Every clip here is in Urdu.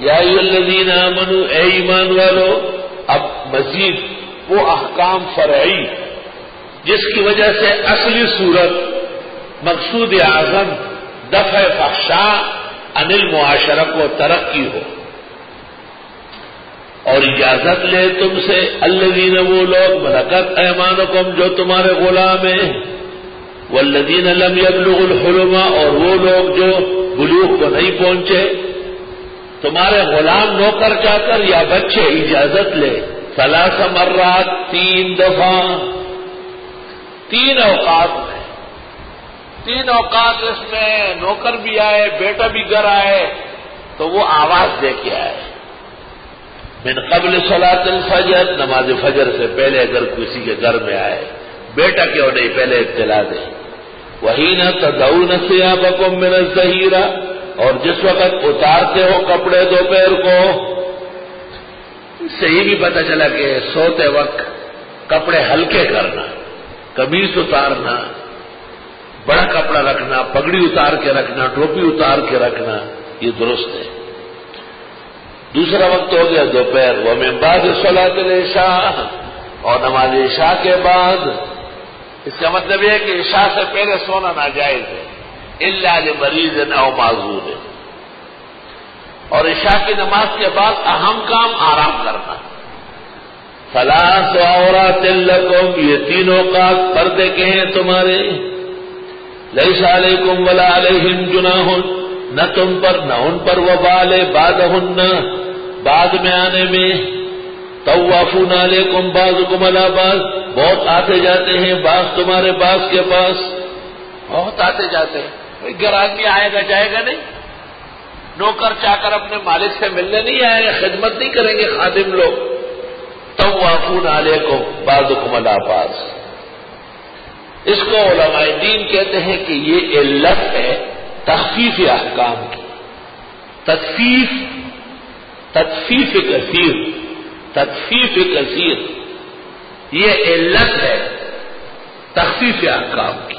یا ایھا الذین آمنوا، اے ایمان والو. اب مزید وہ احکام فرعی جس کی وجہ سے اصلی صورت مقصود اعظم دفع فحشاء عن المعاشرہ کو ترقی ہو، اور اجازت لے تم سے الذین، وہ لوگ ملکت ایمانکم جو تمہارے غلام ہیں، والذین لم یبلغوا الحلم، اور وہ لوگ جو بلوغ کو نہیں پہنچے، تمہارے غلام نوکر چاکر یا بچے اجازت لے. ثلاث مرات، 3 دفعہ، 3 اوقات میں، 3 اوقات اس میں نوکر بھی آئے، بیٹا بھی گھر آئے تو وہ آواز دے کے آئے. من قبل صلاۃ الفجر، نماز فجر سے پہلے اگر کسی کے گھر میں آئے، بیٹا کیوں نہیں، پہلے اطلاع دے. وحین تدعون ثیابکم من الظہیرہ، اور جس وقت اتارتے ہو کپڑے دوپہر کو. اس سے یہ بھی پتہ چلا کہ سوتے وقت کپڑے ہلکے کرنا، قمیص اتارنا، بڑا کپڑا رکھنا، پگڑی اتار کے رکھنا، ٹوپی اتار کے رکھنا، یہ درست ہے. دوسرا وقت ہو گیا دوپہر. ومن بعد صلاۃ العشاء، اور نماز عشاء کے بعد. اس کا مطلب یہ ہے کہ عشاء سے پہلے سونا ناجائز ہے، الا لمریض او معذور. اور عشاء کی نماز کے بعد اہم کام آرام کرنا. ثلاث عورات لکم، یہ 3 اوقات پردے کے ہیں تمہارے. لیس علیکم ولا علیہم جناح، نہ تم پر نہ ان پر وبال بعدہن، بعد میں آنے میں. طوافون علیکم بعضکم علی بعض، بہت آتے جاتے ہیں بعض تمہارے بعض کے پاس، بہت آتے جاتے ہیں. کوئی گھر آدمی آئے گا جائے گا نہیں، نوکر چاکر اپنے مالک سے ملنے نہیں آئے گا، خدمت نہیں کریں گے خادم لوگ. طوافون علیکم بعضکم علی بعض. اس کو علماء دین کہتے ہیں کہ یہ علت ہے تخفیف احکام کی. تخفیف کثیر، یہ علت ہے تخفیف احکام کی.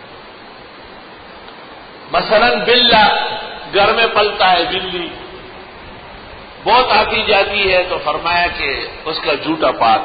مثلا بلّا، گھر میں پلتا ہے بلی، بہت آتی جاتی ہے تو فرمایا کہ اس کا جھوٹا پات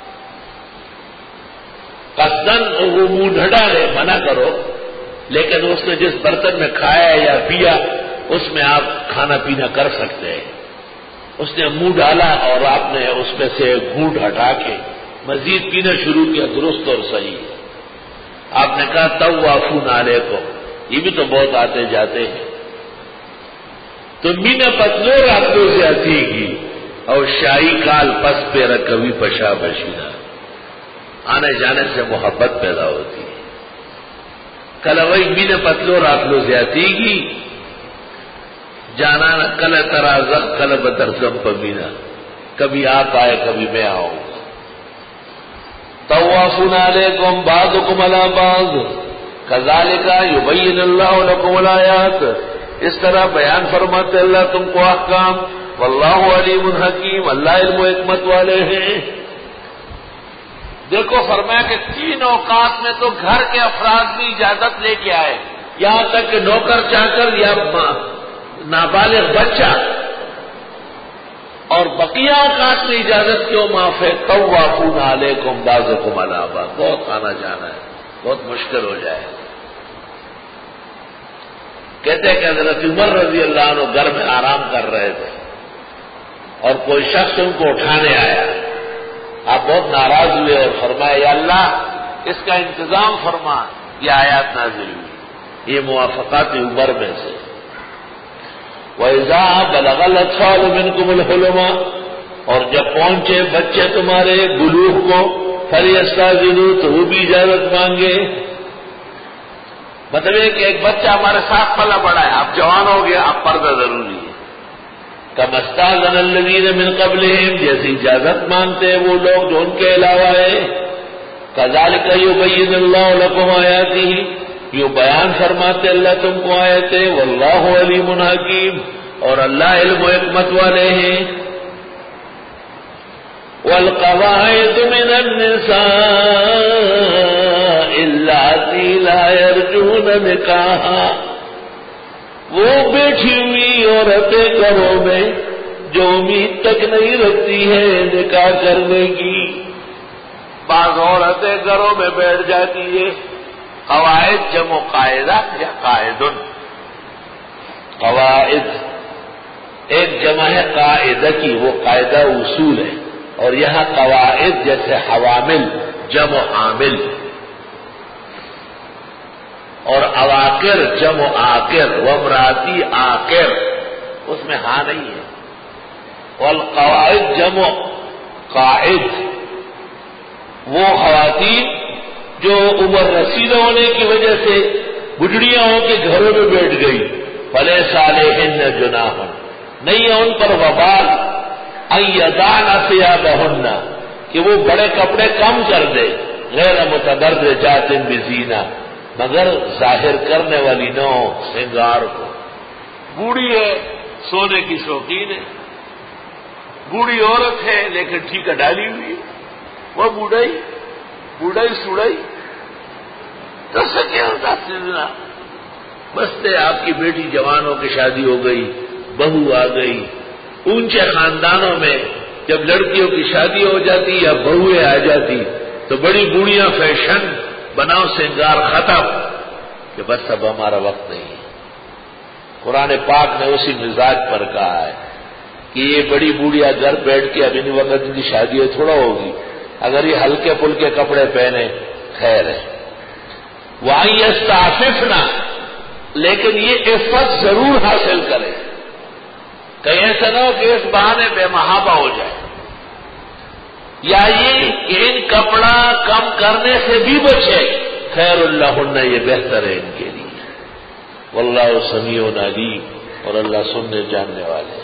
قصدن وہ منہ نہ ڈالے، منع کرو، لیکن اس نے جس برتن میں کھایا یا پیا اس میں آپ کھانا پینا کر سکتے ہیں. اس نے منہ ڈالا اور آپ نے اس میں سے گھونٹ ہٹا کے مزید پینا شروع کیا، درست اور صحیح. آپ نے کہا طوافون علیکم، یہ بھی تو بہت آتے جاتے ہیں. تو مینا پتلو راتوں سے آتی گی اور شاہی کال پس پہ رکوی پشا بشینا، آنے جانے سے محبت پیدا ہوتی ہے. کل وہی مینا پتلو راتوں سے آتی گی، جانا کل ترازق کل بدرزم پمینا، کبھی آپ آئے کبھی میں آؤں گا. طوافون علیکم بعضکم علی بعض کذالک یبین اللہ لکم الآیات، اس طرح بیان فرماتے اللہ تم کو احکام. واللہ علیم حکیم، اللہ علم و حکمت والے ہیں. دیکھو فرمایا کہ 3 اوقات میں تو گھر کے افراد بھی اجازت لے کے آئے، یہاں تک کہ نوکر چاکر یا نابالغ بچہ. اور بقیہ اوقات میں اجازت کیوں معاف ہے؟ طوافون علیکم بعضکم علی بعض، بہت آنا جانا ہے، بہت مشکل ہو جائے. کہتے ہیں کہ حضرت عمر رضی اللہ عنہ گھر میں آرام کر رہے تھے اور کوئی شخص ان کو اٹھانے آیا. آپ بہت ناراض ہوئے اور فرمایا یا اللہ اس کا انتظام فرما. یہ آیات نازل ہوئی، یہ موافقات عمر میں سے. وَإِذَا بَلَغَ الْأَطْفَالُ مِنْكُمُ الْحُلُمَ، اور جب پہنچے بچے تمہارے بلوغ کو، فَلْيَسْتَأْذِنُوا، تو وہ بھی اجازت مانگے. مطلب ہے کہ ایک بچہ ہمارے ساتھ پلا بڑا ہے، آپ جوان ہو گیا، آپ پردہ ضروری ہے. كَمَا اسْتَأْذَنَ الَّذِينَ مِنْ قَبْلِهِمْ، جیسے اجازت مانگتے ہیں وہ لوگ جو ان کے علاوہ ہے. كَذَلِكَ يُبَيِّنُ اللَّهُ لَكُمْ آيَاتِهِ، یہ بیان فرماتے اللہ تم کو آیتیں. واللہ علیم حکیم، اور اللہ علم و حکمت والے ہیں. والقواعد من النساء اللاتي لا يرجون نکاحا، وہ بیٹھی ہوئی عورتیں گھروں میں جو امید تک نہیں رکھتی ہے نکاح کرنے کی. بعض عورتیں گھروں میں بیٹھ جاتی ہے. قواعد جمع قاعدہ یا قاعدن. قواعد ایک جمع ہے قاعدہ کی، وہ قاعدہ اصول ہے، اور یہاں قواعد جیسے حوامل جمع عامل، اور اواقر جمع آکر، وامراتی آکر، اس میں ہاں نہیں ہے. والقواعد جمع قاعد، وہ خواتین جو عمر رسیدہ ہونے کی وجہ سے بڈڑیاں ہو کے گھروں میں بیٹھ گئی. فلیس علیہن جناح، نہیں ہے ان پر وبال ان یضعن ثیابہن، کہ وہ بڑے کپڑے کم کر دے. غیر متبرجات بزینہ، مگر ظاہر کرنے والی نہ ہو سنگار کو. بوڑھی ہے، سونے کی شوقین ہے، بوڑھی عورت ہے لیکن ٹھیکہ ڈالی ہوئی ہے. وہ بوڑھائی سوڑائی تو سکے ہوتا سلنا. بستے آپ کی بیٹی جوان ہو کے شادی ہو گئی، بہو آ گئی. اونچے خاندانوں میں جب لڑکیوں کی شادی ہو جاتی یا بہویں آ جاتی تو بڑی بوڑھیاں فیشن بناؤ سنگار ختم، کہ بس اب ہمارا وقت نہیں ہے. قرآن پاک نے اسی مزاج پر کہا ہے کہ یہ بڑی بوڑھیا گھر بیٹھ کے اب ان وقت ان کی شادی تھوڑا ہوگی. اگر یہ ہلکے پھلکے کپڑے پہنے خیر ہے. وہاں یستعففنا، لیکن یہ عفت ضرور حاصل کرے. کہیں ایسا نہ ہو کہ اس بہانے بے محابہ ہو جائے، یا یہ کہ ان کپڑا کم کرنے سے بھی بچے. خیر اللہن، یہ بہتر ہے ان کے لیے. واللہ سمیع علیم، اور اللہ سننے جاننے والے.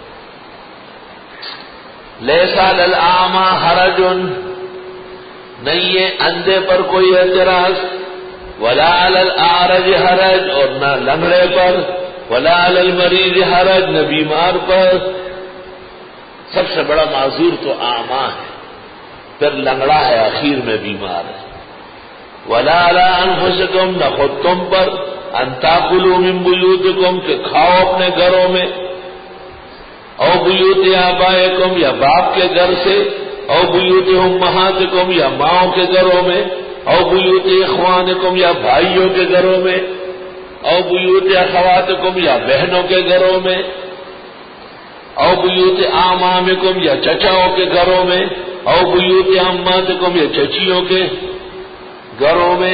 لیس علی الاعمی حرج، نہیں ہے اندھے پر کوئی اعتراض. ولا علی الاعرج حرج، اور نہ لنگڑے پر. ولا علی المریض حرج، نہ بیمار پر. سب سے بڑا معذور تو اعمی ہے، پھر لنگڑا ہے، اخیر میں بیمار ہے. ولا علی انفسکم، نہ خود تم پر. ان تاکلوا من بیوتکم، کہ کھاؤ اپنے گھروں میں. او بیوت آبائکم، یا باپ کے گھر سے. او بیوت امہاتکم، یا ماؤں کے گھروں میں. او بیوت اخوانکم، یا بھائیوں کے گھروں میں. او بیوت اخواتکم، یا بہنوں کے گھروں میں. او بیوت اعمامکم، یا چچاؤں کے گھروں میں. او بیوت عماتکم، یا چچیوں کے گھروں میں.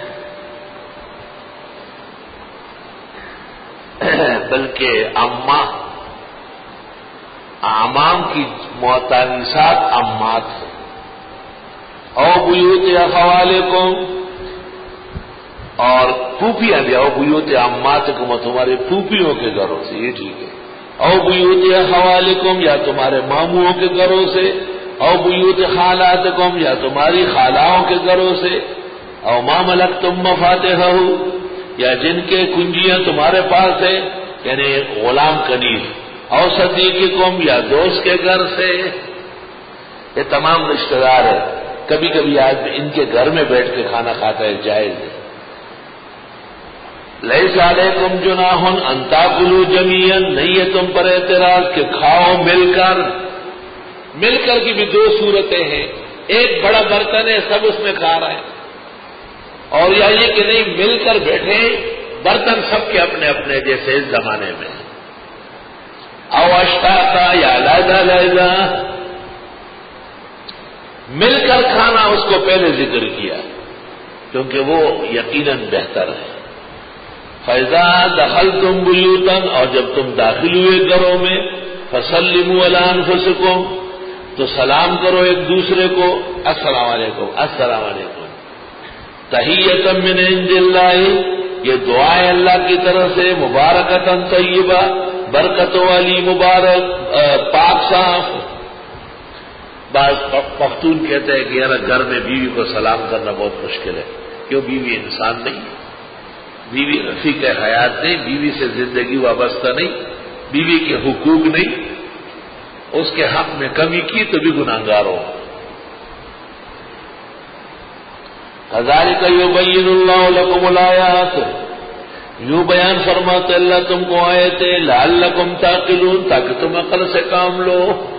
بلکہ اعمام کی معتنسات امات ہیں. او بیوت اخوالکم، اور پھوپھیاں بھی. او بیوت عماتکم، تمہارے پھوپھیوں کے گھروں سے، یہ ٹھیک ہے. او بیوت اخوالکم، یا تمہارے ماموں کے گھروں سے. او بیوت خالاتکم، یا تمہاری خالاؤں کے گھروں سے. او ما ملکتم مفاتحہ، یا جن کے کنجیاں تمہارے پاس ہیں، یعنی غلام کنیز. او صدیقکم، یا دوست کے گھر سے. یہ تمام رشتہ دار ہیں. کبھی کبھی آدمی ان کے گھر میں بیٹھ کے کھانا کھاتا ہے، جائز ہے. لیس علیکم جناح ان تاکلوا جمیعا، نہیں ہے تم پر اعتراض کہ کھاؤ مل کر. مل کر کی بھی دو صورتیں ہیں. ایک بڑا برتن ہے، سب اس میں کھا رہے ہیں، اور یا یہ کہ نہیں مل کر بیٹھے، برتن سب کے اپنے اپنے جیسے اس زمانے میں. او اشتاتا، یا علیحدہ علیحدہ. مل کر کھانا اس کو پہلے ذکر کیا کیونکہ وہ یقیناً بہتر ہے. فَإِذَا دَخَلْتُمْ بُيُوتًا، اور جب تم داخل ہوئے گھروں میں. فَسَلِّمُوا عَلَىٰ أَنفُسِكُمْ، تو سلام کرو ایک دوسرے کو. السلام علیکم، السلام علیکم. تحیۃ من عند اللہ، یہ دعائیں اللہ کی طرف سے. مبارکۃ طیبہ، برکتوں والی، مبارک، پاک صاف. بعض پختون کہتے ہیں کہ یار گھر میں بیوی کو سلام کرنا بہت مشکل ہے. کیوں؟ بیوی انسان نہیں، بیوی رفیق حیات نہیں، بیوی سے زندگی وابستہ نہیں، بیوی کے حقوق نہیں. اس کے حق میں کمی کی تو بھی گناہگار ہو. كذلك يبين الله لكم الآيات، یوں بیان فرماتے اللہ تم کو آئے تھے لعلکم تعقلون، تاکہ تم عقل سے کام لو۔